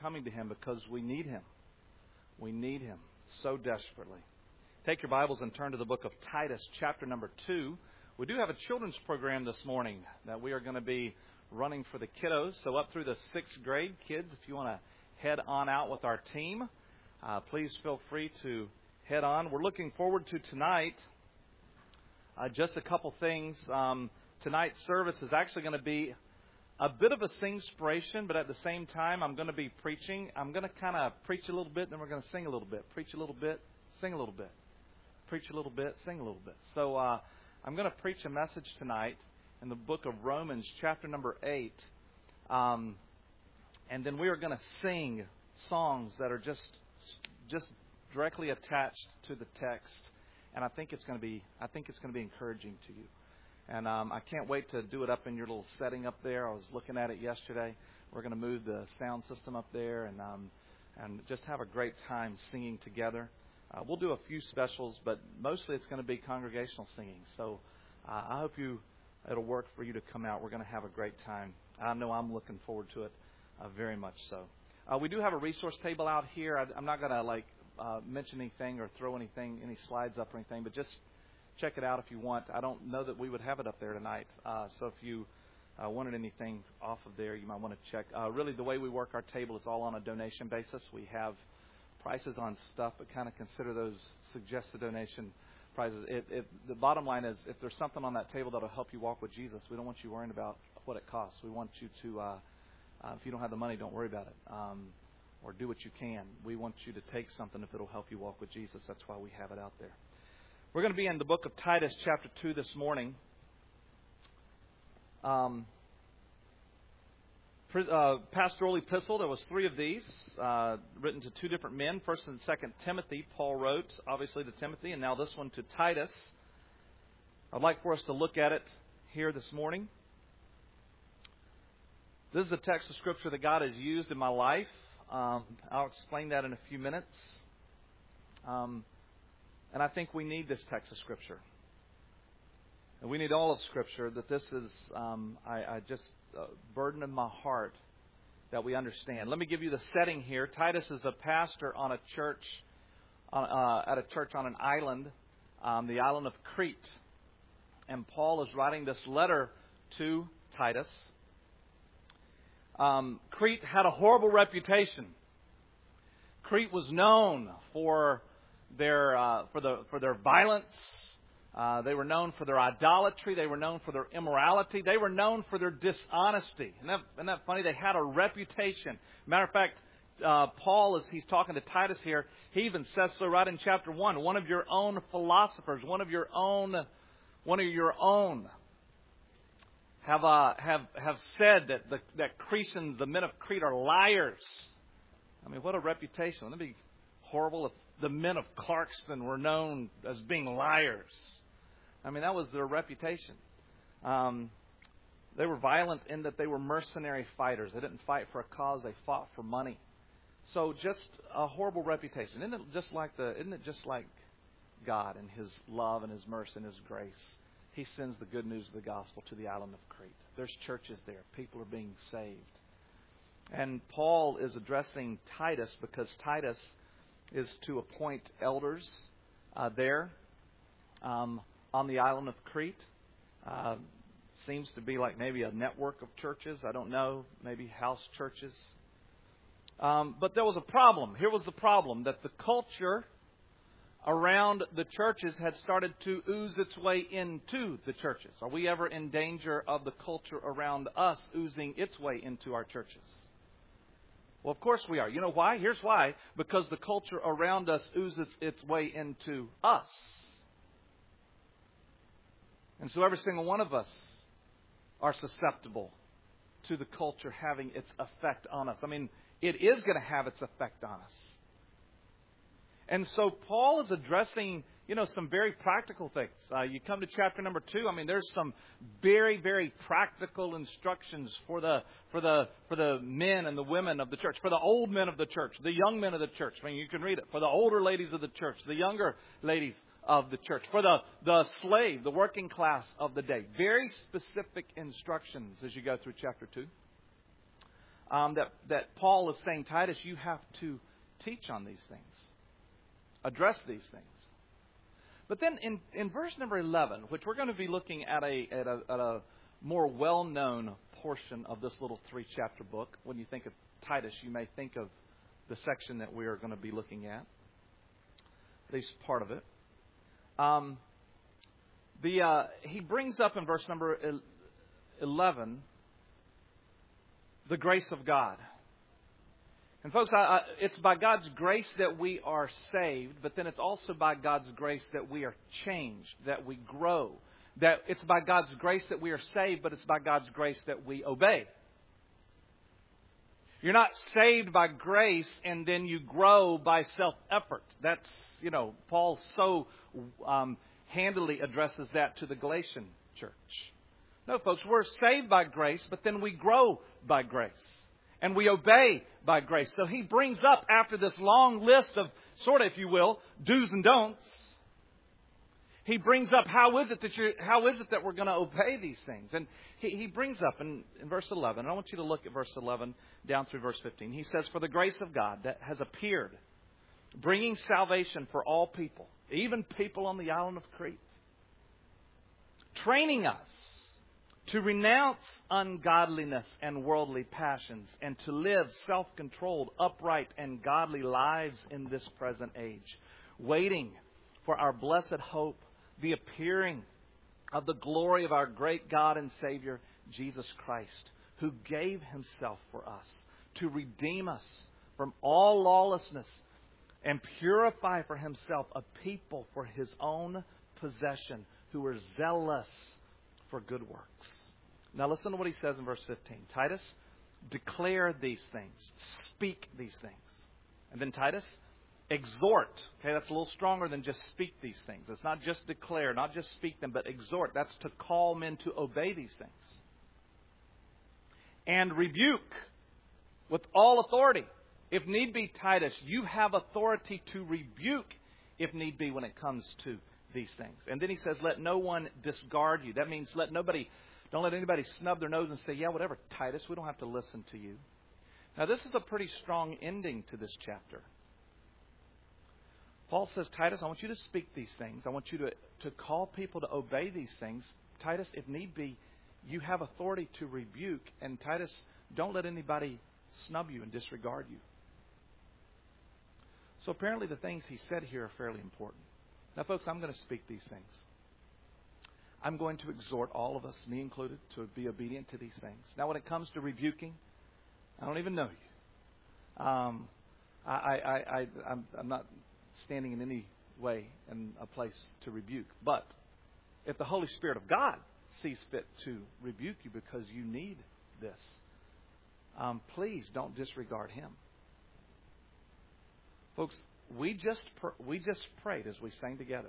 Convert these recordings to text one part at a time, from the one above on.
coming to Him because we need Him. We need Him so desperately. Take your Bibles and turn to the book of Titus, chapter number 2. We do have a children's program this morning that we are going to be running for the kiddos. So up through the 6th grade, kids, if you want to head on out with our team, please feel free to head on. We're looking forward to tonight. Just a couple things. Tonight's service is actually going to be a bit of a sing-spiration, but at the same time, I'm going to be preaching. I'm going to kind of preach a little bit, then we're going to sing a little bit. Preach a little bit, sing a little bit. Preach a little bit, sing a little bit. So I'm going to preach a message tonight in the book of Romans, chapter number 8. And then we are going to sing songs that are just directly attached to the text. And I think it's going to be encouraging to you. And I can't wait to do it up in your little setting up there. I was looking at it yesterday. We're going to move the sound system up there and just have a great time singing together. We'll do a few specials, but mostly it's going to be congregational singing. So I hope it'll work for you to come out. We're going to have a great time. I know I'm looking forward to it very much so. We do have a resource table out here. I'm not going to mention anything or throw any slides up or anything, but just check it out if you want. I don't know that we would have it up there tonight. So if you wanted anything off of there, you might want to check. Really, the way we work our table is all on a donation basis. We have prices on stuff, but kind of consider those suggested donation prices. The bottom line is, if there's something on that table that will help you walk with Jesus, we don't want you worrying about what it costs. We want you to, if you don't have the money, don't worry about it. Or do what you can. We want you to take something if it'll help you walk with Jesus. That's why we have it out there. We're going to be in the book of Titus, chapter 2 this morning. Pastoral epistle, there was 3 of these, written to 2 different men. 1st and 2nd Timothy, Paul wrote, obviously to Timothy, and now this one to Titus. I'd like for us to look at it here this morning. This is a text of Scripture that God has used in my life. I'll explain that in a few minutes. And I think we need this text of Scripture. And we need all of Scripture, that this is, I just burden in my heart that we understand. Let me give you the setting here. Titus is a pastor on a church, at a church on an island, the island of Crete. And Paul is writing this letter to Titus. Crete had a horrible reputation. Crete was known for their violence. They were known for their idolatry. They were known for their immorality. They were known for their dishonesty. Isn't that funny? They had a reputation. Matter of fact, Paul, as he's talking to Titus here, he even says so right in chapter 1. One of your own philosophers, one of your own have said that Cretans, the men of Crete, are liars. I mean, what a reputation. Wouldn't it be horrible if the men of Clarkston were known as being liars? I mean, that was their reputation. They were violent in that they were mercenary fighters. They didn't fight for a cause; they fought for money. So, just a horrible reputation. Isn't it just like God and His love and His mercy and His grace? He sends the good news of the gospel to the island of Crete. There's churches there. People are being saved. And Paul is addressing Titus because Titus is to appoint elders there on the island of Crete. Seems to be like maybe a network of churches. I don't know. Maybe house churches. But there was a problem. Here was the problem, that the culture around the churches had started to ooze its way into the churches. Are we ever in danger of the culture around us oozing its way into our churches? Well, of course we are. You know why? Here's why. Because the culture around us oozes its way into us. And so every single one of us are susceptible to the culture having its effect on us. I mean, it is going to have its effect on us. And so Paul is addressing, some very practical things. You come to chapter number 2. I mean, there's some very, very practical instructions for the men and the women of the church, for the old men of the church, the young men of the church. I mean, you can read it. For the older ladies of the church, the younger ladies of the church, for the slave, the working class of the day. Very specific instructions as you go through chapter 2. that Paul is saying, Titus, you have to teach on these things. Address these things. But then in verse number 11, which we're going to be looking at a more well-known portion of this little 3-chapter book. When you think of Titus, you may think of the section that we are going to be looking at least part of it. He brings up in verse number 11 the grace of God. And folks, it's by God's grace that we are saved, but then it's also by God's grace that we are changed, that we grow. That it's by God's grace that we are saved, but it's by God's grace that we obey. You're not saved by grace and then you grow by self-effort. That's, Paul so handily addresses that to the Galatian church. No, folks, we're saved by grace, but then we grow by grace. And we obey by grace. So he brings up, after this long list of, sort of, if you will, do's and don'ts, he brings up how is it that we're going to obey these things. And he brings up in verse 11, and I want you to look at verse 11 down through verse 15. He says, "For the grace of God that has appeared, bringing salvation for all people, even people on the island of Crete, training us to renounce ungodliness and worldly passions, and to live self-controlled, upright, and godly lives in this present age, waiting for our blessed hope, the appearing of the glory of our great God and Savior, Jesus Christ, who gave Himself for us to redeem us from all lawlessness and purify for Himself a people for His own possession, who are zealous for good works." Now listen to what he says in verse 15. Titus, declare these things. Speak these things. And then Titus, exhort. Okay, that's a little stronger than just speak these things. It's not just declare, not just speak them, but exhort. That's to call men to obey these things. And rebuke with all authority. If need be, Titus, you have authority to rebuke if need be when it comes to these things. And then he says, let no one discard you. That means don't let anybody snub their nose and say, yeah, whatever, Titus, we don't have to listen to you. Now, this is a pretty strong ending to this chapter. Paul says, Titus, I want you to speak these things. I want you to call people to obey these things. Titus, if need be, you have authority to rebuke. And Titus, don't let anybody snub you and disregard you. So apparently the things he said here are fairly important. Now, folks, I'm going to speak these things. I'm going to exhort all of us, me included, to be obedient to these things. Now, when it comes to rebuking, I don't even know you. I'm not standing in any way in a place to rebuke. But if the Holy Spirit of God sees fit to rebuke you because you need this, please don't disregard Him. Folks, we just prayed as we sang together.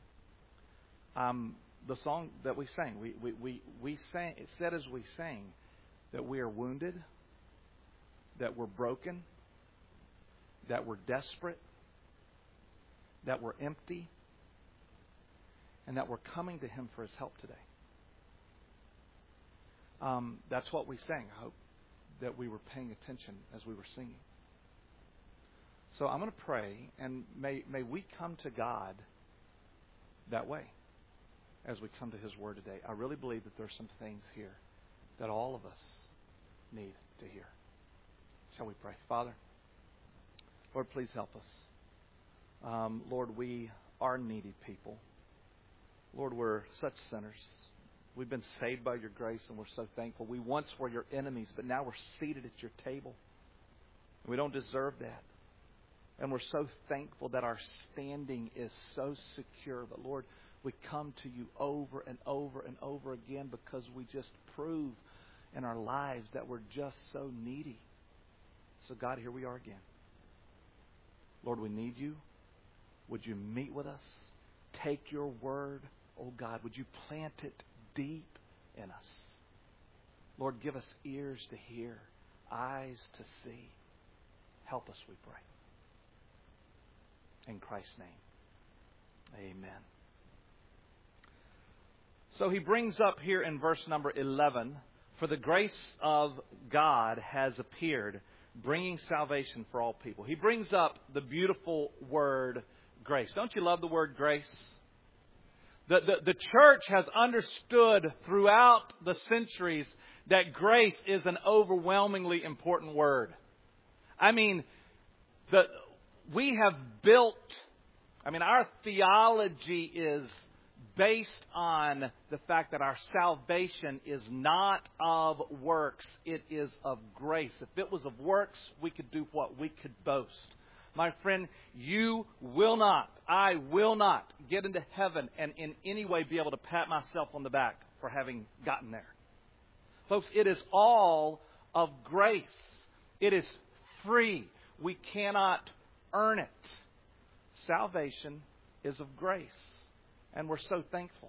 The song that we sang, we sang. It said as we sang that we are wounded, that we're broken, that we're desperate, that we're empty, and that we're coming to Him for His help today. That's what we sang. I hope that we were paying attention as we were singing. So I'm going to pray, and may we come to God that way as we come to His Word today. I really believe that there are some things here that all of us need to hear. Shall we pray? Father, Lord, please help us. Lord, we are needy people. Lord, we're such sinners. We've been saved by Your grace, and we're so thankful. We once were Your enemies, but now we're seated at Your table. And we don't deserve that. And we're so thankful that our standing is so secure. But Lord, we come to You over and over and over again because we just prove in our lives that we're just so needy. So God, here we are again. Lord, we need You. Would You meet with us? Take Your Word, oh God, would You plant it deep in us? Lord, give us ears to hear, eyes to see. Help us, we pray. In Christ's name, amen. So he brings up here in verse number 11 For the grace of God has appeared, bringing salvation for all people. He brings up the beautiful word grace. Don't you love the word grace? The church has understood throughout the centuries that grace is an overwhelmingly important word. I mean, we have built, our theology is based on the fact that our salvation is not of works, it is of grace. If it was of works, we could do what? We could boast. My friend, you will not, I will not get into heaven and in any way be able to pat myself on the back for having gotten there. Folks, it is all of grace. It is free. We cannot earn it. Salvation is of grace. And we're so thankful.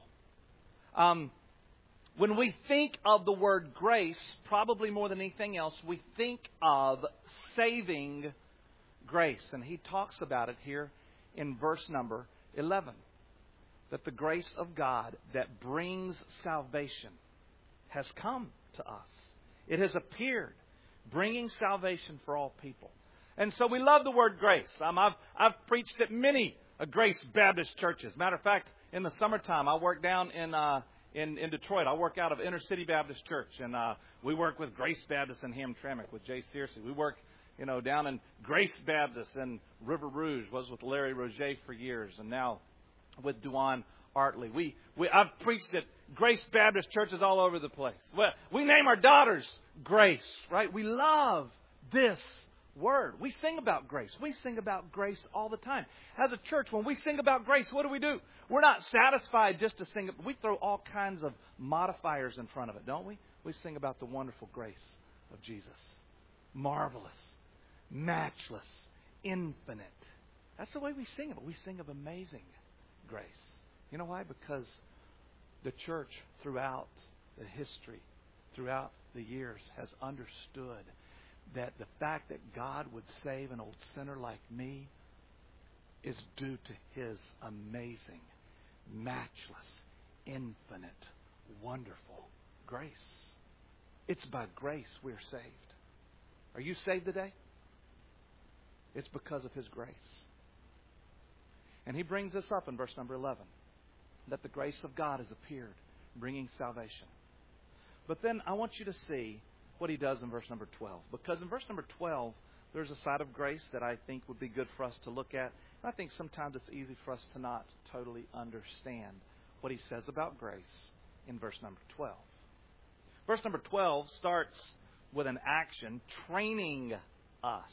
When we think of the word grace, probably more than anything else, we think of saving grace. And he talks about it here in verse number 11. That the grace of God that brings salvation has come to us. It has appeared, bringing salvation for all people. And so we love the word grace. I've preached at many Grace Baptist churches. Matter of fact, in the summertime, I work down in Detroit. I work out of Inner City Baptist Church, and we work with Grace Baptist in Hamtramck with Jay Searcy. We work, down in Grace Baptist in River Rouge. Was with Larry Roger for years, and now with Duane Artley. I've preached at Grace Baptist churches all over the place. Well, we name our daughters Grace, right? We love this word. We sing about grace. We sing about grace all the time. As a church, when we sing about grace, what do? We're not satisfied just to sing it. We throw all kinds of modifiers in front of it, don't we? We sing about the wonderful grace of Jesus. Marvelous, matchless, infinite. That's the way we sing it. We sing of amazing grace. You know why? Because the church throughout the history, throughout the years, has understood that the fact that God would save an old sinner like me is due to His amazing, matchless, infinite, wonderful grace. It's by grace we're saved. Are you saved today? It's because of His grace. And He brings this up in verse number 11, that the grace of God has appeared, bringing salvation. But then I want you to see what He does in verse number 12. Because in verse number 12, there's a side of grace that I think would be good for us to look at. And I think sometimes it's easy for us to not totally understand what He says about grace in verse number 12. Verse number 12 starts with an action, training us.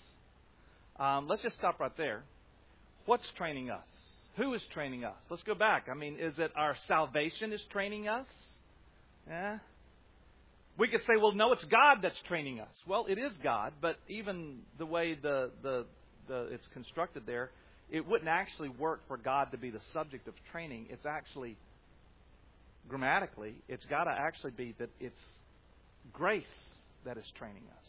Let's just stop right there. What's training us? Who is training us? Let's go back. Is it our salvation is training us? Yeah. We could say, well, no, it's God that's training us. Well, it is God, but even the way it's constructed there, it wouldn't actually work for God to be the subject of training. It's actually, grammatically, it's got to actually be that it's grace that is training us.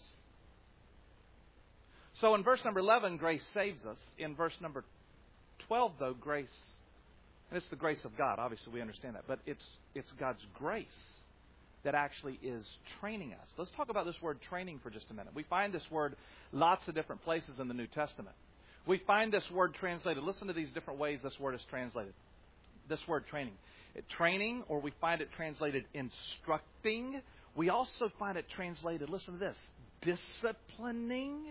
So in verse number 11, grace saves us. In verse number 12, though, grace, and it's the grace of God. Obviously, we understand that. But it's God's grace that actually is training us. Let's talk about this word training for just a minute. We find this word lots of different places in the New Testament. We find this word translated. Listen to these different ways this word is translated. This word training. Training, or we find it translated instructing. We also find it translated, listen to this, disciplining.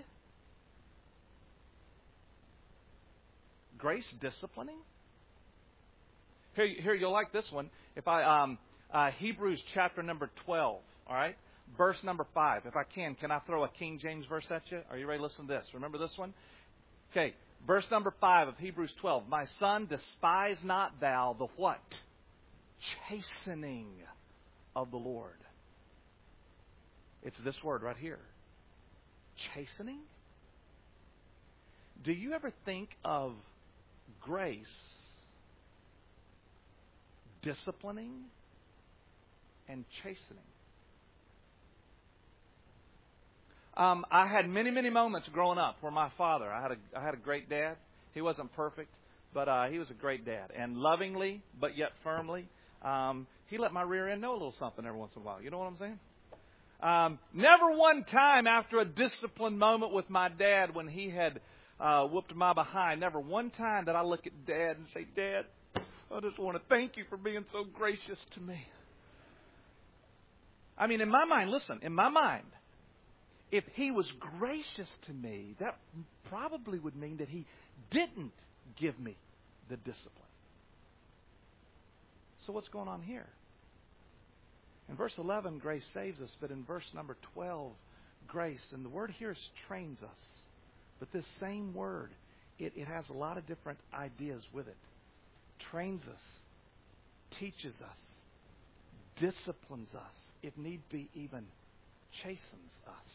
Grace disciplining. Here, you'll like this one. If Hebrews chapter number 12, all right? Verse number 5. If I can I throw a King James verse at you? Are you ready to listen to this? Remember this one? Okay, verse number 5 of Hebrews 12. My son, despise not thou the what? Chastening of the Lord. It's this word right here. Chastening? Do you ever think of grace disciplining and chastening? I had many, many moments growing up where my father, I had a great dad. He wasn't perfect, but he was a great dad. And lovingly, but yet firmly, he let my rear end know a little something every once in a while. You know what I'm saying? Never one time after a discipline moment with my dad when he had whooped my behind, never one time did I look at Dad and say, Dad, I just want to thank you for being so gracious to me. I mean, in my mind, listen, in my mind, if He was gracious to me, that probably would mean that He didn't give me the discipline. So what's going on here? In verse 11, grace saves us, but in verse number 12, grace, and the word here is trains us. But this same word, it has a lot of different ideas with it. Trains us, teaches us, disciplines us, if need be, even chastens us.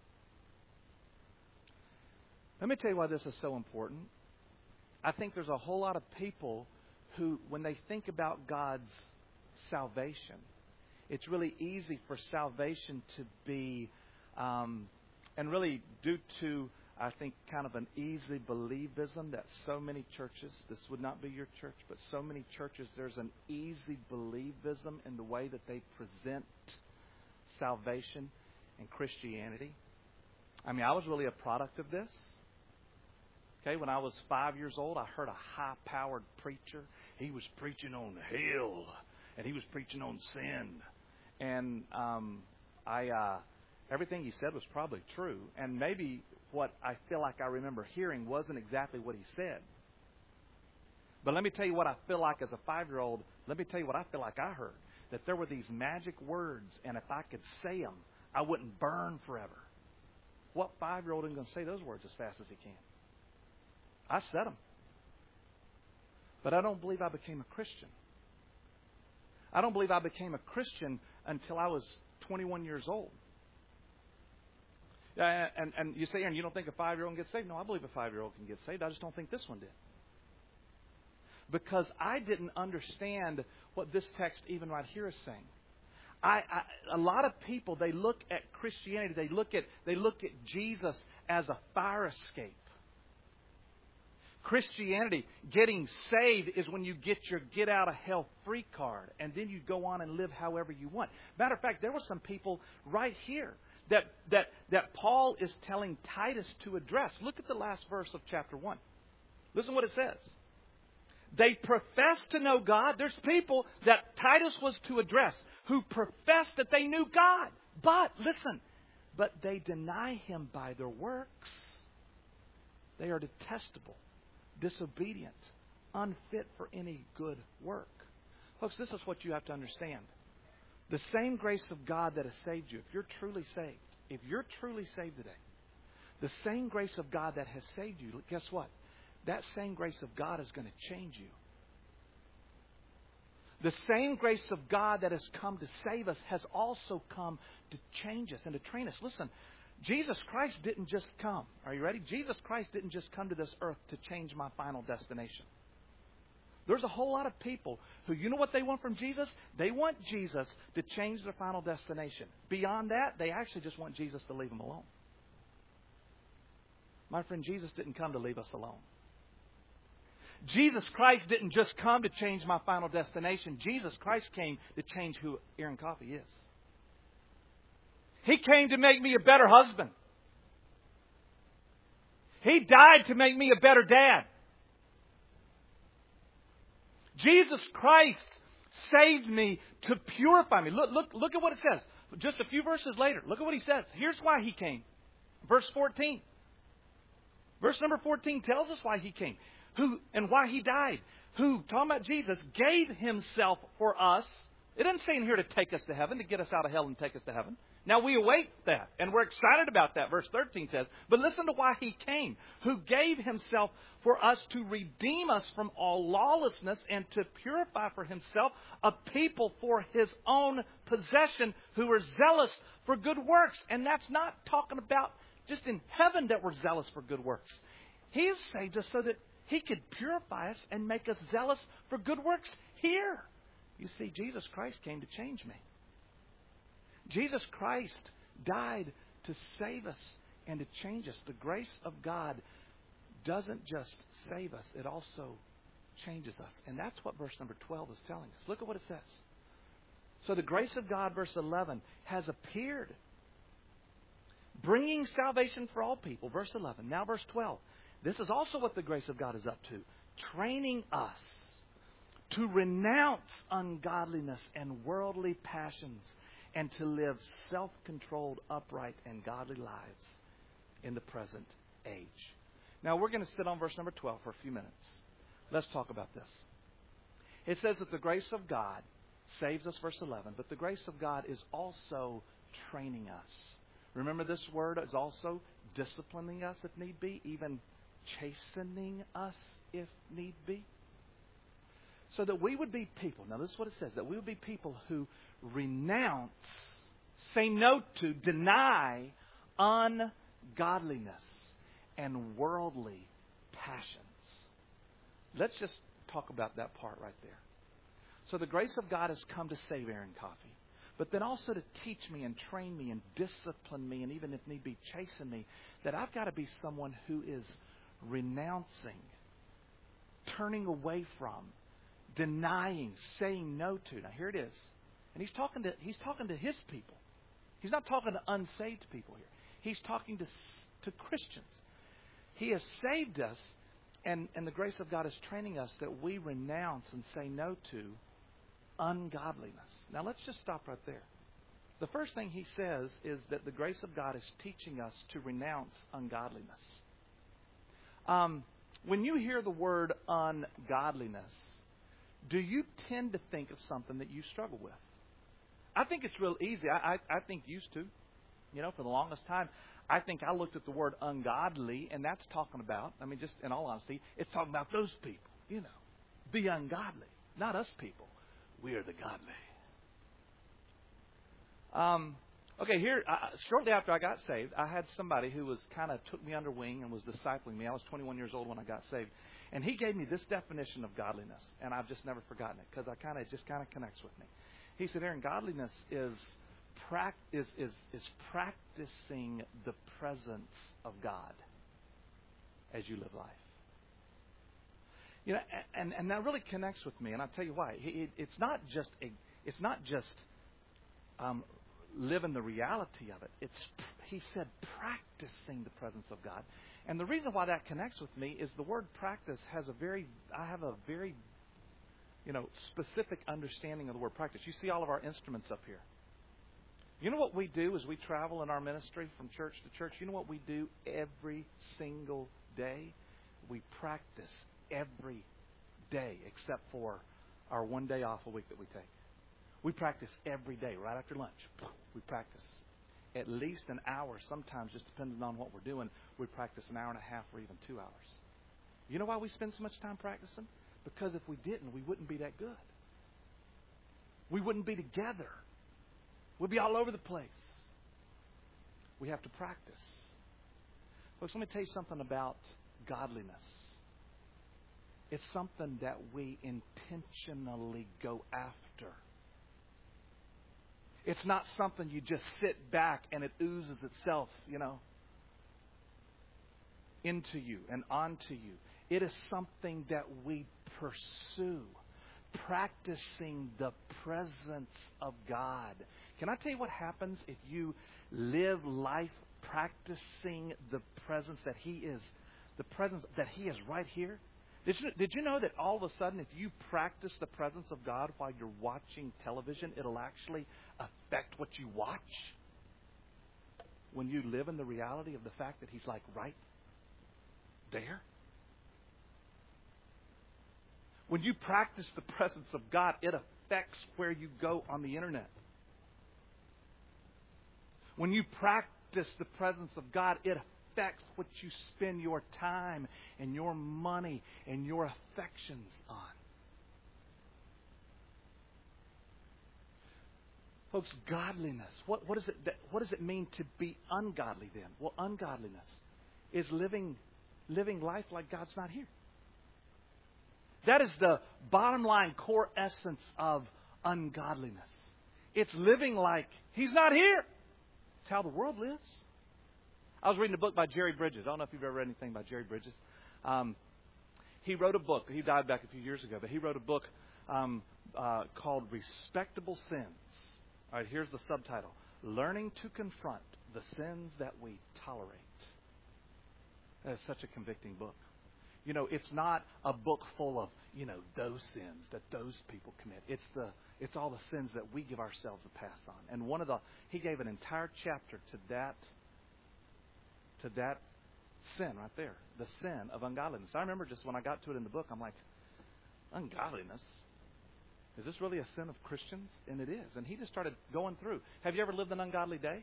Let me tell you why this is so important. I think there's a whole lot of people who, when they think about God's salvation, it's really easy for salvation to be, and really due to, I think, kind of an easy believism that so many churches, this would not be your church, but so many churches, there's an easy believism in the way that they present salvation and Christianity. I mean, I was really a product of this. Okay, when I was 5 years old, I heard a high-powered preacher. He was preaching on hell, and he was preaching on sin. And everything he said was probably true. And maybe what I feel like I remember hearing wasn't exactly what he said. But let me tell you what I feel like as a 5-year-old. Let me tell you what I feel like I heard. That there were these magic words, and if I could say them, I wouldn't burn forever. What 5-year-old isn't going to say those words as fast as he can? I said them. But I don't believe I became a Christian. I don't believe I became a Christian until I was 21 years old. And you say, Aaron, you don't think a 5-year-old can get saved? No, I believe a 5-year-old can get saved. I just don't think this one did. Because I didn't understand what this text even right here is saying. A lot of people, they look at Christianity, they look at Jesus as a fire escape. Christianity, getting saved, is when you get your get-out-of-hell-free card, and then you go on and live however you want. Matter of fact, there were some people right here that Paul is telling Titus to address. Look at the last verse of chapter 1. Listen what it says. They profess to know God. There's people that Titus was to address who profess that they knew God. But, listen, but they deny Him by their works. They are detestable, disobedient, unfit for any good work. Folks, this is what you have to understand. The same grace of God that has saved you, if you're truly saved today, the same grace of God that has saved you, guess what? That same grace of God is going to change you. The same grace of God that has come to save us has also come to change us and to train us. Listen, Jesus Christ didn't just come. Are you ready? Jesus Christ didn't just come to this earth to change my final destination. There's a whole lot of people who, you know what they want from Jesus? They want Jesus to change their final destination. Beyond that, they actually just want Jesus to leave them alone. My friend, Jesus didn't come to leave us alone. Jesus Christ didn't just come to change my final destination. Jesus Christ came to change who Aaron Coffey is. He came to make me a better husband. He died to make me a better dad. Jesus Christ saved me to purify me. Look at what it says. Just a few verses later, look at what He says. Here's why He came. Verse 14. Verse number 14 tells us why He came. Who and why He died. Who, talking about Jesus, gave Himself for us. It doesn't say in here to take us to heaven, to get us out of hell and take us to heaven. Now we await that, and we're excited about that, verse 13 says. But listen to why He came. Who gave Himself for us to redeem us from all lawlessness and to purify for Himself a people for His own possession who are zealous for good works. And that's not talking about just in heaven that we're zealous for good works. He saved us so that He could purify us and make us zealous for good works here. You see, Jesus Christ came to change me. Jesus Christ died to save us and to change us. The grace of God doesn't just save us, it also changes us. And that's what verse number 12 is telling us. Look at what it says. So the grace of God, verse 11, has appeared bringing salvation for all people. Verse 11. Now verse 12. This is also what the grace of God is up to. Training us to renounce ungodliness and worldly passions and to live self-controlled, upright, and godly lives in the present age. Now we're going to sit on verse number 12 for a few minutes. Let's talk about this. It says that the grace of God saves us, verse 11, but the grace of God is also training us. Remember, this word is also disciplining us if need be, even chastening us if need be. So that we would be people, now this is what it says, that we would be people who renounce, say no to, deny ungodliness and worldly passions. Let's just talk about that part right there. So the grace of God has come to save Aaron Coffey, but then also to teach me and train me and discipline me and even if need be chasten me, that I've got to be someone who is renouncing, turning away from, denying, saying no to. Now here it is. And he's talking to his people. He's not talking to unsaved people here. He's talking to Christians. He has saved us, and the grace of God is training us that we renounce and say no to ungodliness. Now let's just stop right there. The first thing he says is that the grace of God is teaching us to renounce ungodliness. When you hear the word ungodliness, do you tend to think of something that you struggle with? I think it's real easy. I think used to. You know, for the longest time, I think I looked at the word ungodly, and that's talking about, I mean, just in all honesty, it's talking about those people, you know, the ungodly, not us people. We are the godly. Okay, here, shortly after I got saved, I had somebody who was kind of took me under wing and was discipling me. I was 21 years old when I got saved. And he gave me this definition of godliness, and I've just never forgotten it because it just kind of connects with me. He said, Aaron, godliness is practicing the presence of God as you live life. You know, and that really connects with me, and I'll tell you why. It's not just living the reality of it. He said practicing the presence of God. And the reason why that connects with me is the word practice I have a very specific understanding of the word practice. You see all of our instruments up here. You know what we do as we travel in our ministry from church to church? You know what we do every single day? We practice every day except for our one day off a week that we take. We practice every day, right after lunch. We practice at least an hour, sometimes just depending on what we're doing, we practice an hour and a half or even 2 hours. You know why we spend so much time practicing? Because if we didn't, we wouldn't be that good. We wouldn't be together. We'd be all over the place. We have to practice. Folks, let me tell you something about godliness. It's something that we intentionally go after. It's not something you just sit back and it oozes itself, into you and onto you. It is something that we pursue, practicing the presence of God. Can I tell you what happens if you live life practicing the presence that He is, right here? Did you know that all of a sudden, if you practice the presence of God while you're watching television, it'll actually affect what you watch? When you live in the reality of the fact that He's like right there? When you practice the presence of God, it affects where you go on the internet. When you practice the presence of God, it affects what you spend your time and your money and your affections on. Folks, godliness. What does it mean to be ungodly then? Well, ungodliness is living life like God's not here. That is the bottom line, core essence of ungodliness. It's living like He's not here. It's how the world lives. I was reading a book by Jerry Bridges. I don't know if you've ever read anything by Jerry Bridges. He wrote a book. He died back a few years ago, but he wrote a book called Respectable Sins. All right, here's the subtitle. Learning to Confront The Sins That We Tolerate. That is such a convicting book. You know, it's not a book full of, those sins that those people commit. It's all the sins that we give ourselves a pass on. And he gave an entire chapter to that sin right there, the sin of ungodliness. I remember just when I got to it in the book, I'm like, ungodliness? Is this really a sin of Christians? And it is. And he just started going through. Have you ever lived an ungodly day?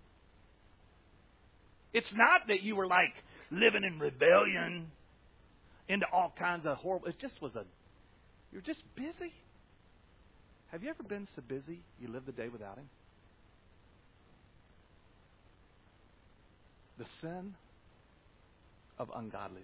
It's not that you were like living in rebellion into all kinds of horrible. It just was you're just busy. Have you ever been so busy you live the day without Him? The sin of ungodliness.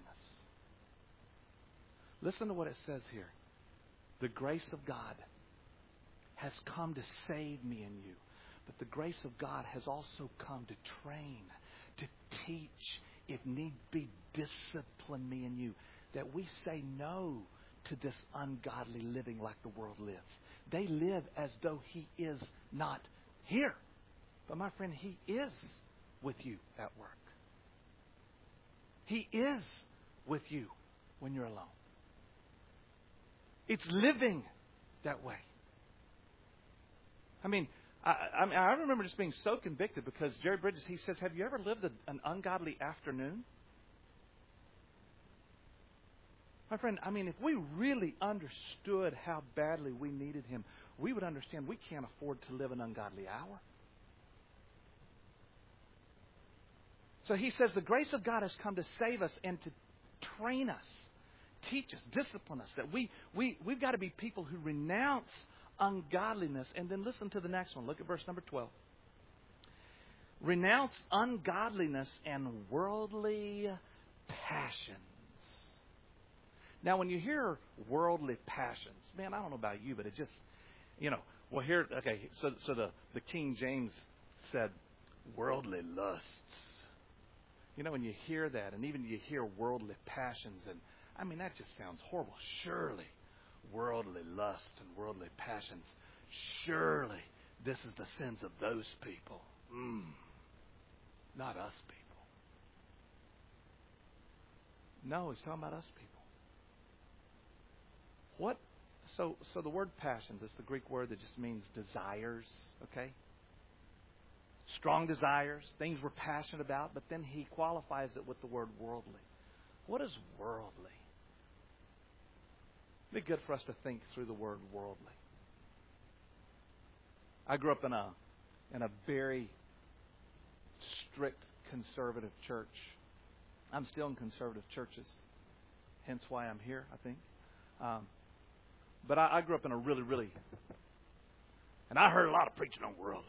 Listen to what it says here. The grace of God has come to save me and you. But the grace of God has also come to train, to teach, if need be, discipline me and you. That we say no to this ungodly living like the world lives. They live as though He is not here. But my friend, He is with you at work. He is with you when you're alone. It's living that way. I mean, I remember just being so convicted because Jerry Bridges, he says, have you ever lived an ungodly afternoon? My friend, I mean, if we really understood how badly we needed Him, we would understand we can't afford to live an ungodly hour. So he says the grace of God has come to save us and to train us, teach us, discipline us. That we've got to be people who renounce ungodliness. And then listen to the next one. Look at verse number 12. Renounce ungodliness and worldly passions. Now, when you hear worldly passions, man, I don't know about you, but it just, well, here, okay, so the King James said worldly lusts. When you hear that, and even you hear worldly passions, and I mean, that just sounds horrible. Surely, worldly lust and worldly passions, surely this is the sins of those people. Not us people. No, he's talking about us people. What? So the word passions is the Greek word that just means desires, okay? Strong desires, things we're passionate about, but then he qualifies it with the word worldly. What is worldly? It'd be good for us to think through the word worldly. I grew up in a very strict conservative church. I'm still in conservative churches, hence why I'm here, I think. But I grew up in a really, and I heard a lot of preaching on worldliness.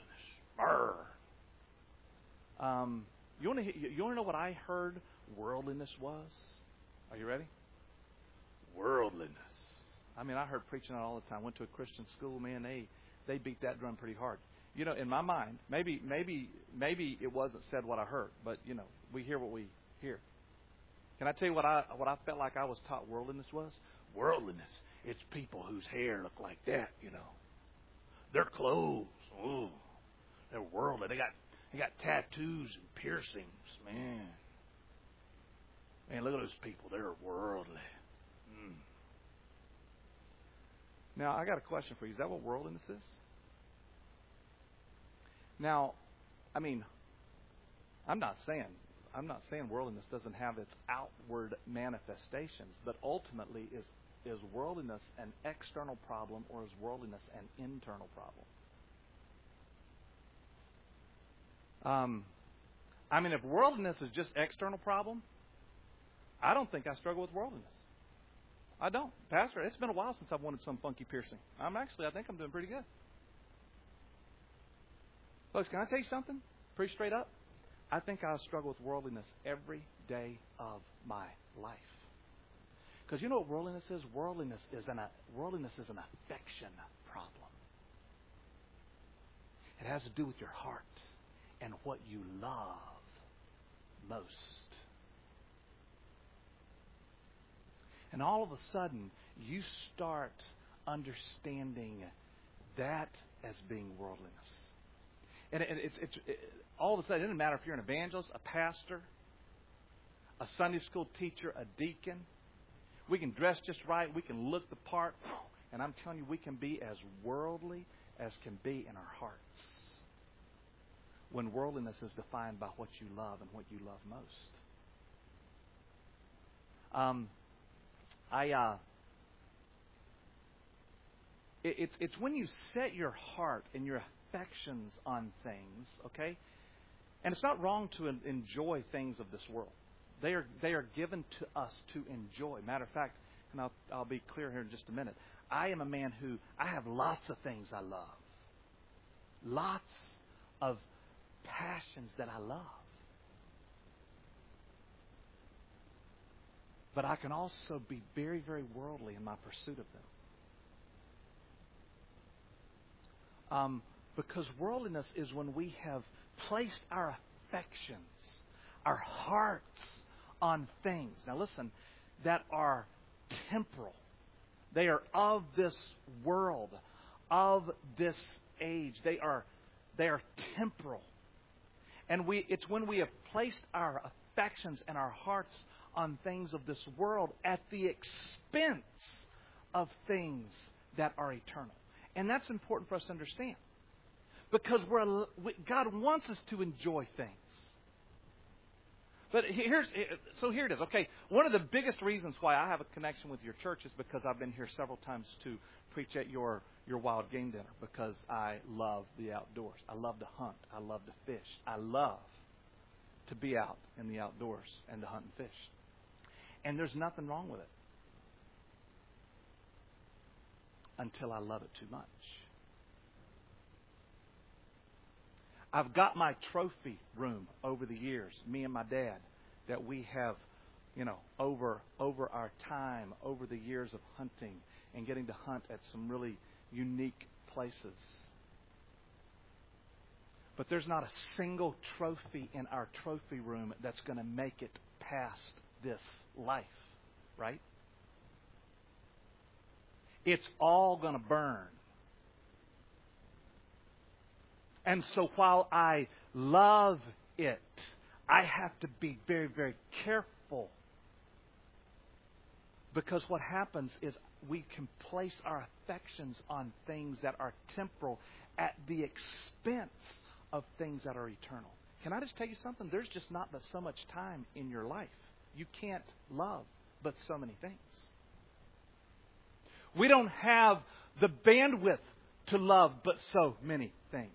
You want to know what I heard worldliness was? Are you ready? Worldliness. I mean, I heard preaching on it all the time. Went to a Christian school, man. They beat that drum pretty hard. In my mind, maybe it wasn't said what I heard, but we hear what we hear. Can I tell you what I felt like I was taught worldliness was? Worldliness. It's people whose hair look like that, Their clothes, they're worldly. They got tattoos and piercings, man. Man, look at those people. They're worldly. Now, I got a question for you. Is that what worldliness is? Now, I mean, I'm not saying worldliness doesn't have its outward manifestations, but ultimately is worldliness an external problem or is worldliness an internal problem? I mean, if worldliness is just external problem, I don't think I struggle with worldliness. I don't. Pastor, it's been a while since I've wanted some funky piercing. I think I'm doing pretty good. Folks, can I tell you something? Pretty straight up. I think I struggle with worldliness every day of my life. Because you know what worldliness is? Worldliness is an affection problem. It has to do with your heart and what you love most. And all of a sudden, you start understanding that as being worldliness. And all of a sudden, it doesn't matter if you're an evangelist, a pastor, a Sunday school teacher, a deacon. We can dress just right. We can look the part. And I'm telling you, we can be as worldly as can be in our hearts. When worldliness is defined by what you love and what you love most. It's when you set your heart and your affections on things, okay? And it's not wrong to enjoy things of this world. They are given to us to enjoy. Matter of fact, and I'll be clear here in just a minute. I am a man who, I have lots of things I love. Lots of passions that I love. But I can also be very, very worldly in my pursuit of them. Because worldliness is when we have placed our affections, our hearts on things. Now listen, that are temporal. They are of this world, of this age. They are temporal. And it's when we have placed our affections and our hearts on things of this world at the expense of things that are eternal. And that's important for us to understand. Because God wants us to enjoy things. But here it is. Okay, one of the biggest reasons why I have a connection with your church is because I've been here several times to preach at your wild game dinner. Because I love the outdoors. I love to hunt. I love to fish. I love to be out in the outdoors and to hunt and fish. And there's nothing wrong with it. Until I love it too much. I've got my trophy room over the years, me and my dad, that we have, over our time, over the years of hunting and getting to hunt at some really unique places. But there's not a single trophy in our trophy room that's going to make it past this life, right? It's all going to burn. And so while I love it, I have to be very, very careful. Because what happens is we can place our affections on things that are temporal at the expense of things that are eternal. Can I just tell you something? There's just not so much time in your life. You can't love but so many things. We don't have the bandwidth to love but so many things.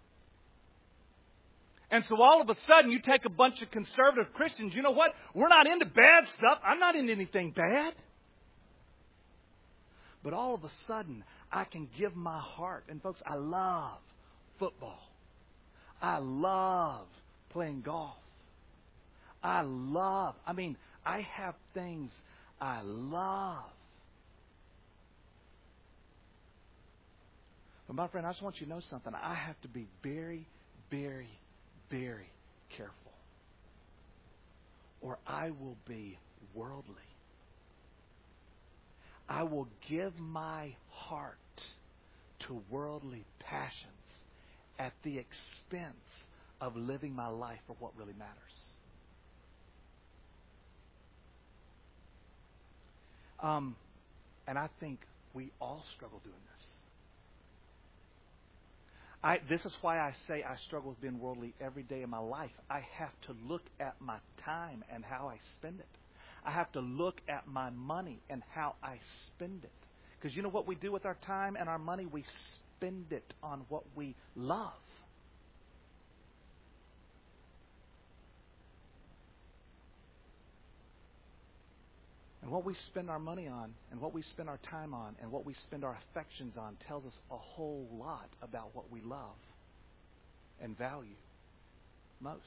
And so all of a sudden you take a bunch of conservative Christians, you know what? We're not into bad stuff. I'm not into anything bad. But all of a sudden I can give my heart. And folks, I love football. I love playing golf. I have things I love. But my friend, I just want you to know something. I have to be very, very, very careful. Or I will be worldly. I will give my heart to worldly passions at the expense of living my life for what really matters. And I think we all struggle doing this. This is why I say I struggle with being worldly every day of my life. I have to look at my time and how I spend it. I have to look at my money and how I spend it. Because you know what we do with our time and our money? We spend it on what we love. And what we spend our money on, and what we spend our time on, and what we spend our affections on tells us a whole lot about what we love and value most.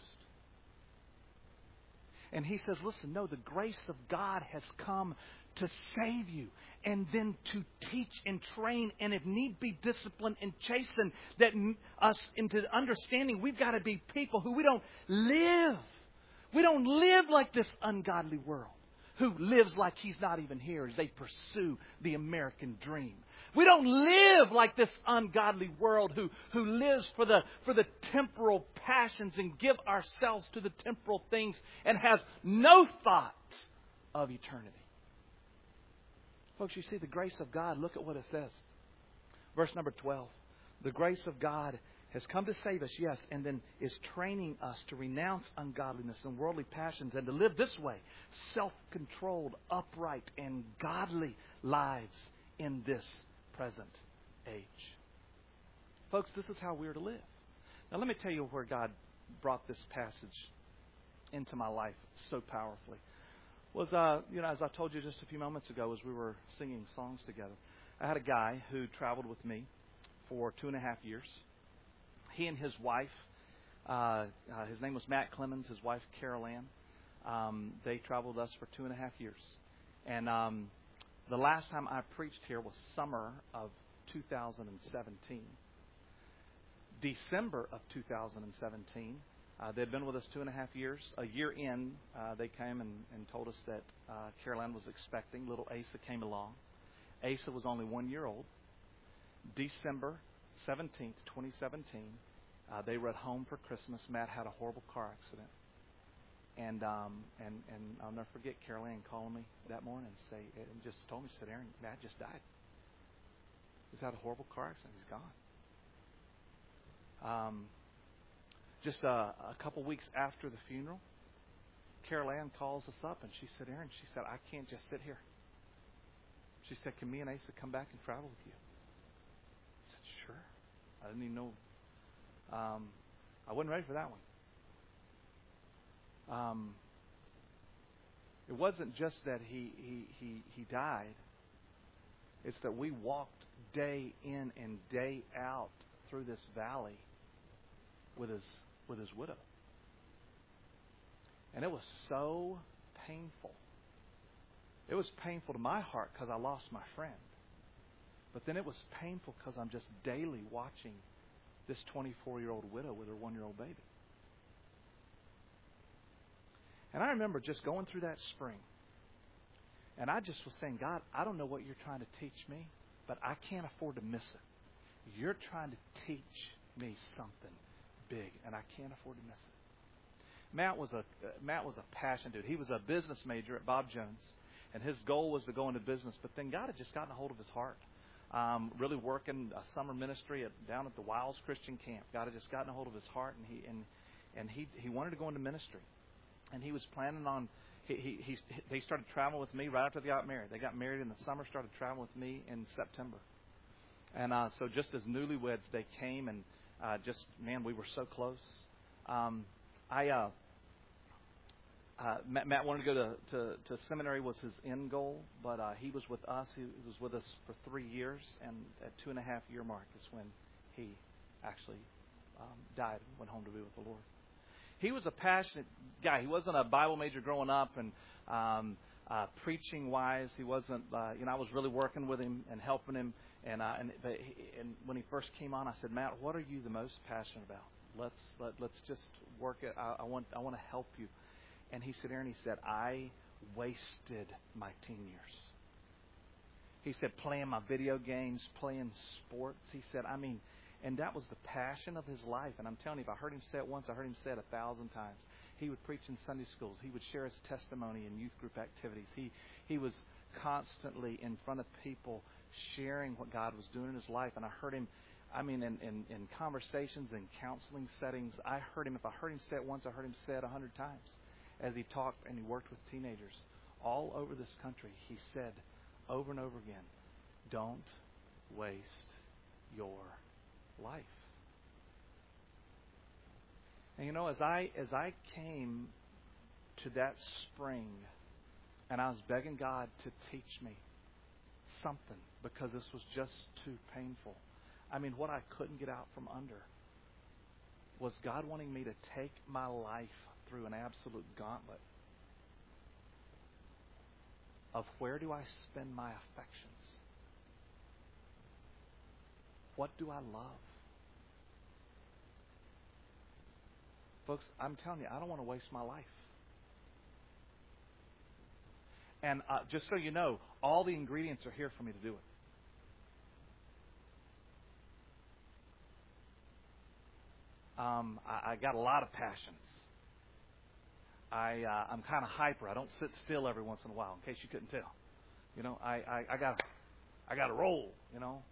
And he says, listen, no, the grace of God has come to save you and then to teach and train and if need be discipline and chasten us into understanding we've got to be people who we don't live like this ungodly world. who lives like he's not even here as they pursue the American dream. We don't live like this ungodly world who lives for the temporal passions and give ourselves to the temporal things and has no thought of eternity. Folks, you see the grace of God. Look at what it says. Verse number 12. The grace of God has come to save us, yes, and then is training us to renounce ungodliness and worldly passions and to live this way, self-controlled, upright, and godly lives in this present age. Folks, this is how we're to live. Now, let me tell you where God brought this passage into my life so powerfully. Was, as I told you just a few moments ago as we were singing songs together, I had a guy who traveled with me for 2.5 years. He and his wife, his name was Matt Clemens, his wife Carol Ann, they traveled with us for 2.5 years. And the last time I preached here was summer of 2017. December of 2017, they'd been with us 2.5 years. A year in, they came and told us that Carol Ann was expecting. Little Asa came along. Asa was only 1 year old. December 17th, 2017, they were at home for Christmas. Matt had a horrible car accident. And I'll never forget Carol Ann calling me that morning and just told me, said, Aaron, Matt just died. He's had a horrible car accident. He's gone. Just a couple weeks after the funeral, Carol Ann calls us up and she said, Aaron, she said, I can't just sit here. She said, can me and Asa come back and travel with you? I said, sure. I didn't even know. I wasn't ready for that one. It wasn't just that he died. It's that we walked day in and day out through this valley with his widow. And it was so painful. It was painful to my heart because I lost my friend. But then it was painful because I'm just daily watching this 24-year-old widow with her 1-year-old baby. And I remember just going through that spring. And I just was saying, God, I don't know what you're trying to teach me, but I can't afford to miss it. You're trying to teach me something big, and I can't afford to miss it. Matt was a passionate dude. He was a business major at Bob Jones, and his goal was to go into business. But then God had just gotten a hold of his heart. Really working a summer ministry down at the Wiles Christian Camp. God had just gotten a hold of his heart, and he wanted to go into ministry. And he was planning on. They started traveling with me right after they got married. They got married in the summer, started traveling with me in September. And so just as newlyweds, they came and we were so close. Matt wanted to go to seminary was his end goal, but he was with us. He was with us for 3 years, and at 2.5-year mark is when he actually died and went home to be with the Lord. He was a passionate guy. He wasn't a Bible major growing up, and preaching wise, he wasn't. I was really working with him and helping him. And when he first came on, I said, Matt, what are you the most passionate about? Let's just work it. I want to help you. And he said, Aaron, he said, I wasted my teen years. He said, playing my video games, playing sports. He said, and that was the passion of his life. And I'm telling you, if I heard him say it once, I heard him say it 1,000 times. He would preach in Sunday schools. He would share his testimony in youth group activities. He was constantly in front of people sharing what God was doing in his life. And I heard him, in conversations and counseling settings, if I heard him say it once, I heard him say it 100 times. As he talked and he worked with teenagers all over this country, he said over and over again, don't waste your life. And as I came to that spring and I was begging God to teach me something because this was just too painful. What I couldn't get out from under was God wanting me to take my life through an absolute gauntlet of where do I spend my affections? What do I love? Folks, I'm telling you, I don't want to waste my life. And just so you know, all the ingredients are here for me to do it. I got a lot of passions. I'm kind of hyper. I don't sit still every once in a while, in case you couldn't tell. You know, I got to roll. You know,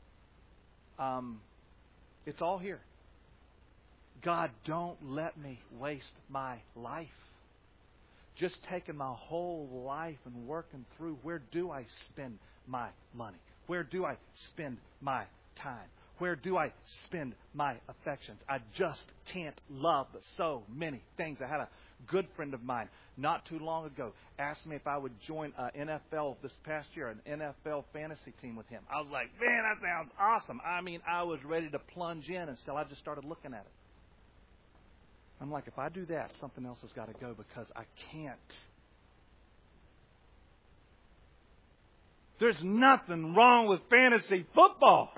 it's all here. God, don't let me waste my life. Just taking my whole life and working through, where do I spend my money? Where do I spend my time? Where do I spend my affections? I just can't love so many things. I had a good friend of mine not too long ago asked me if I would join an NFL this past year, an NFL fantasy team with him. I was like, man, that sounds awesome. I mean, I was ready to plunge in until I just started looking at it. I'm like, if I do that, something else has got to go because I can't. There's nothing wrong with fantasy football.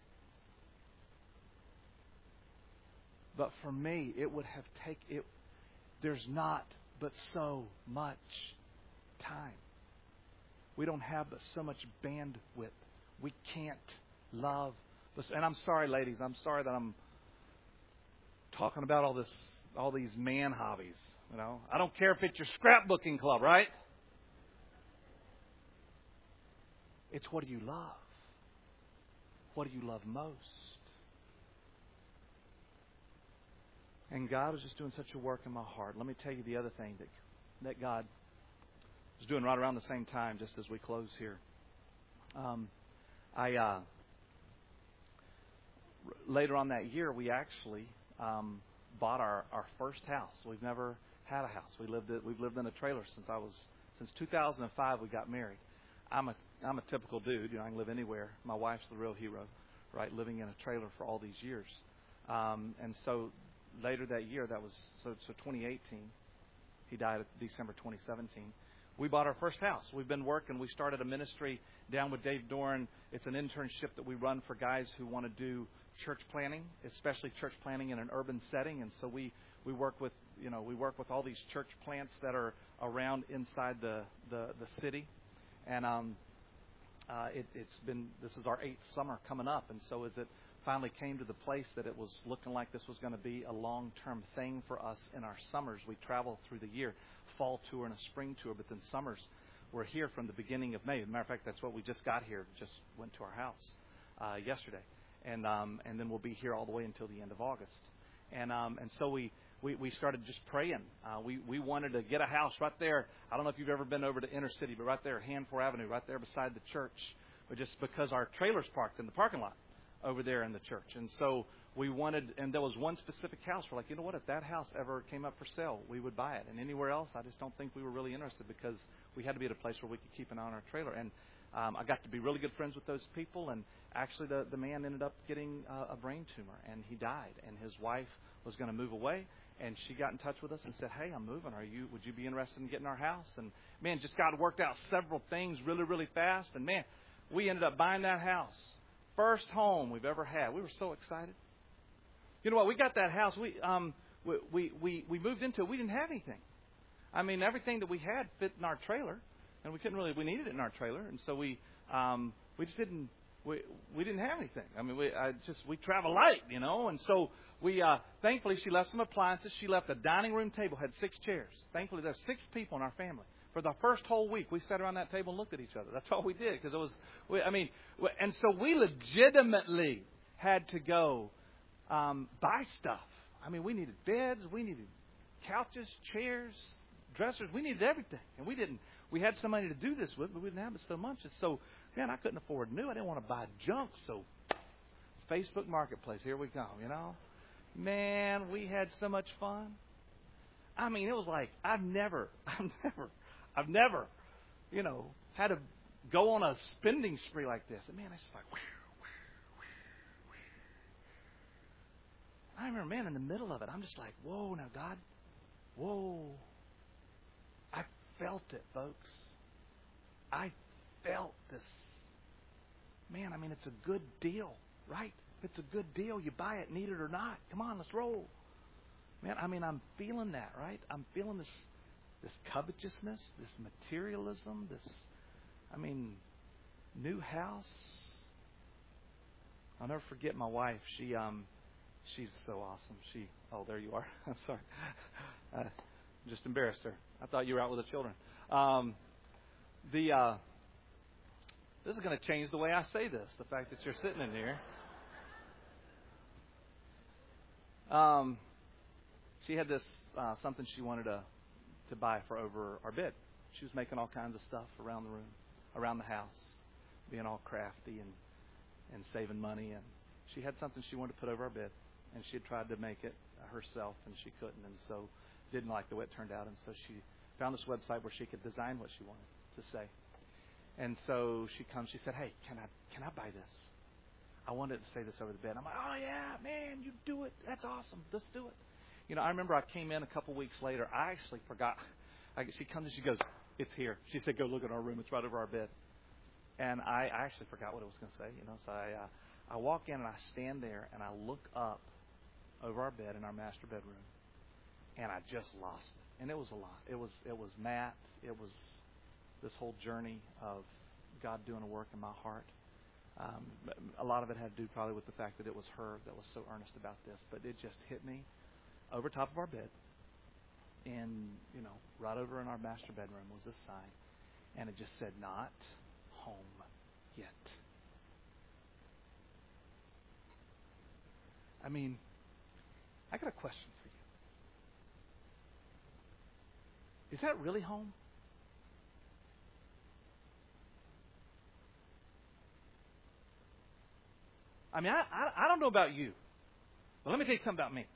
But for me, it would have taken it. There's not but so much time. We don't have but so much bandwidth. We can't love. And I'm sorry, ladies. I'm sorry that I'm talking about all these man hobbies. You know, I don't care if it's your scrapbooking club, right? It's what do you love? What do you love most? And God was just doing such a work in my heart. Let me tell you the other thing that God was doing right around the same time, just as we close here. Later on that year, we actually bought our first house. We've never had a house. We've lived in a trailer since 2005. We got married. I'm a typical dude. You know, I can live anywhere. My wife's the real hero, right? Living in a trailer for all these years, and so. Later that year, that was so 2018. He died December 2017. We bought our first house. We've been working. We started a ministry down with Dave Doran. It's an internship that we run for guys who want to do church planning, especially church planning in an urban setting. And so we work with all these church plants that are around inside the city. And this is our 8th summer coming up. And so as it finally came to the place that it was looking like this was going to be a long-term thing for us in our summers. We travel through the year, fall tour and a spring tour, but then summers we're here from the beginning of May. As a matter of fact, that's what we just got here, just went to our house yesterday. And then we'll be here all the way until the end of August. And so we started just praying. We wanted to get a house right there. I don't know if you've ever been over to Inner City, but right there, Hanford Avenue, right there beside the church, but just because our trailer's parked in the parking lot over there in the church. And so we wanted, and there was one specific house. We're like, you know what, if that house ever came up for sale, we would buy it. And anywhere else, I just don't think we were really interested because we had to be at a place where we could keep an eye on our trailer. And I got to be really good friends with those people. And actually the man ended up getting a brain tumor, and he died. And his wife was going to move away, and she got in touch with us and said, hey, I'm moving. Would you be interested in getting our house? And, man, just God worked out several things really, really fast. And, man, we ended up buying that house. First home we've ever had. We were so excited. You know what? We got that house. We moved into it. We didn't have anything. I mean, everything that we had fit in our trailer, and we needed it in our trailer, and so we just didn't. We didn't have anything. I mean, we travel light, you know, and so we thankfully she left some appliances. She left a dining room table, had 6 chairs. Thankfully, there's 6 people in our family. For the first whole week, we sat around that table and looked at each other. That's all we did because and so we legitimately had to go buy stuff. I mean, we needed beds, we needed couches, chairs, dressers. We needed everything, and we had some money to do this with, but we didn't have it so much. And so, man, I couldn't afford new. I didn't want to buy junk. So, Facebook Marketplace, here we go. You know, man, we had so much fun. I mean, it was like I've never, you know, had to go on a spending spree like this. And man, it's just like, I remember, man, in the middle of it, I'm just like, whoa, now God, whoa. I felt it, folks. I felt this. Man, I mean, it's a good deal, right? If it's a good deal, you buy it, need it or not. Come on, let's roll. Man, I mean, I'm feeling that, right? I'm feeling this this covetousness, this materialism, new house. I'll never forget my wife. She's so awesome. Oh, there you are. I'm sorry. Just embarrassed her. I thought you were out with the children. This is going to change the way I say this, the fact that you're sitting in here. She had this something she wanted to buy for over our bed. She was making all kinds of stuff around the room, around the house, being all crafty and saving money. And she had something she wanted to put over our bed, and she had tried to make it herself, and she couldn't, and so didn't like the way it turned out. And so she found this website where she could design what she wanted to say. And so she said, "Hey, can I buy this? I wanted to say this over the bed." I'm like, "Oh yeah, man, you do it. That's awesome. Let's do it." I remember I came in a couple weeks later. I actually forgot. She comes and she goes, "It's here." She said, "Go look in our room. It's right over our bed." And I actually forgot what it was going to say. So I walk in and I stand there and I look up over our bed in our master bedroom, and I just lost it. And it was a lot. It was Matt. It was this whole journey of God doing a work in my heart. A lot of it had to do probably with the fact that it was her that was so earnest about this, but it just hit me over top of our bed. And, right over in our master bedroom was this sign, and it just said, "Not home yet." I got a question for you. Is that really home? I don't know about you, but let me tell you something about me.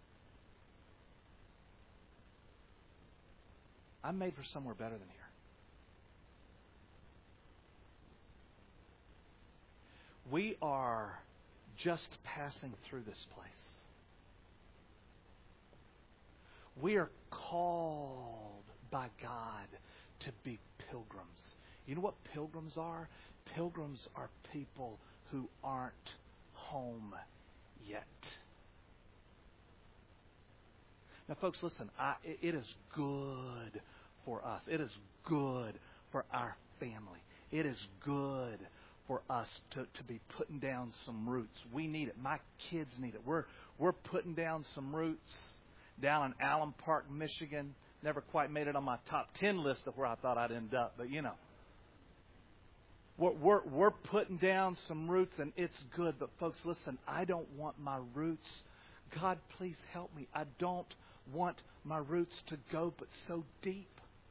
I'm made for somewhere better than here. We are just passing through this place. We are called by God to be pilgrims. You know what pilgrims are? Pilgrims are people who aren't home yet. Now, folks, listen. It is good for us. It is good for our family. It is good for us to be putting down some roots. We need it. My kids need it. We're putting down some roots down in Allen Park, Michigan. Never quite made it on my top 10 list of where I thought I'd end up, but We're putting down some roots, and it's good. But folks, listen, I don't want my roots. God, please help me. I don't want my roots to go but so deep.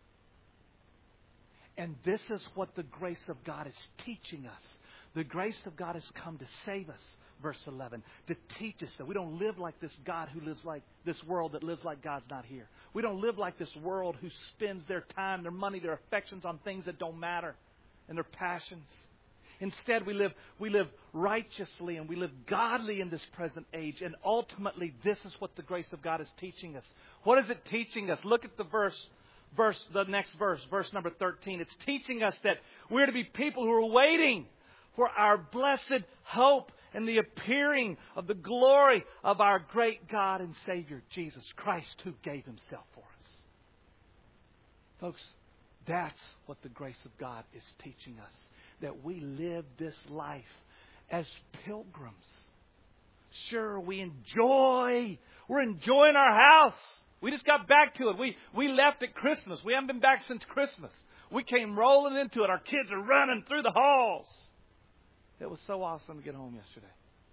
And this is what the grace of God is teaching us. The grace of God has come to save us, verse 11, to teach us that we don't live like this God who lives like this world that lives like God's not here. We don't live like this world who spends their time, their money, their affections on things that don't matter, and their passions. Instead, we live righteously and we live godly in this present age. And ultimately, this is what the grace of God is teaching us. What is it teaching us? Look at the the next verse, verse number 13. It's teaching us that we're to be people who are waiting for our blessed hope and the appearing of the glory of our great God and Savior, Jesus Christ, who gave Himself for us. Folks, that's what the grace of God is teaching us. That we live this life as pilgrims. Sure, we're enjoying our house. We just got back to it. We left at Christmas. We haven't been back since Christmas. We came rolling into it. Our kids are running through the halls. It was so awesome to get home yesterday.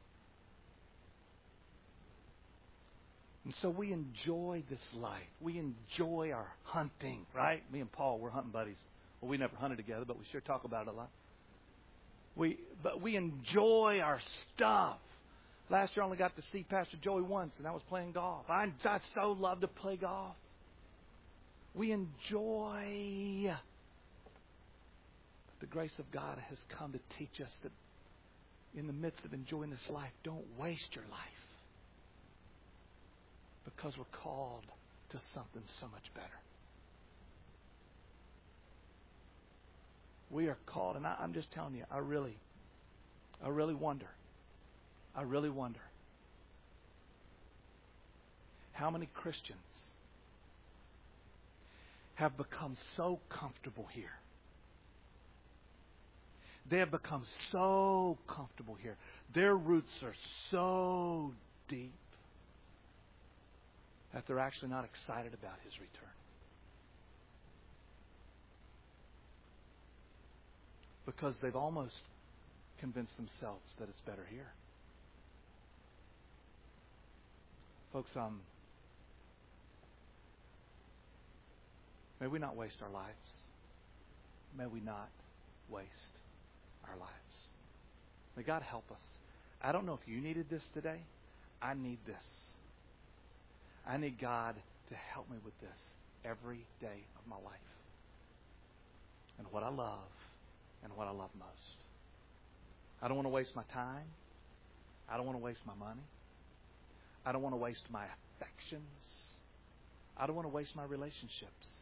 And so we enjoy this life. We enjoy our hunting, right? Me and Paul, we're hunting buddies. Well, we never hunted together, but we sure talk about it a lot. But we enjoy our stuff. Last year I only got to see Pastor Joey once, and that was playing golf. I so love to play golf. We enjoy. But the grace of God has come to teach us that in the midst of enjoying this life, don't waste your life. Because we're called to something so much better. We are called, and I'm just telling you, I really wonder how many Christians have become so comfortable here. They have become so comfortable here. Their roots are so deep that they're actually not excited about His return. Because they've almost convinced themselves that it's better here. Folks, may we not waste our lives. May we not waste our lives. May God help us. I don't know if you needed this today. I need this. I need God to help me with this every day of my life. And what I love and what I love most. I don't want to waste my time. I don't want to waste my money. I don't want to waste my affections. I don't want to waste my relationships.